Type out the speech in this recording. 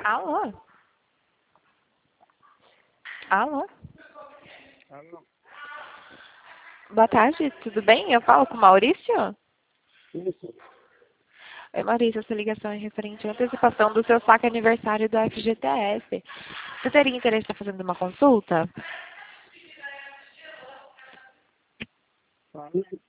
Alô? Alô? Alô? Boa tarde, tudo bem? Eu falo com o Maurício? Isso. Oi, Maurício, essa ligação é referente à antecipação do seu saque aniversário do FGTS. Você teria interesse em estar fazendo uma consulta? Alô?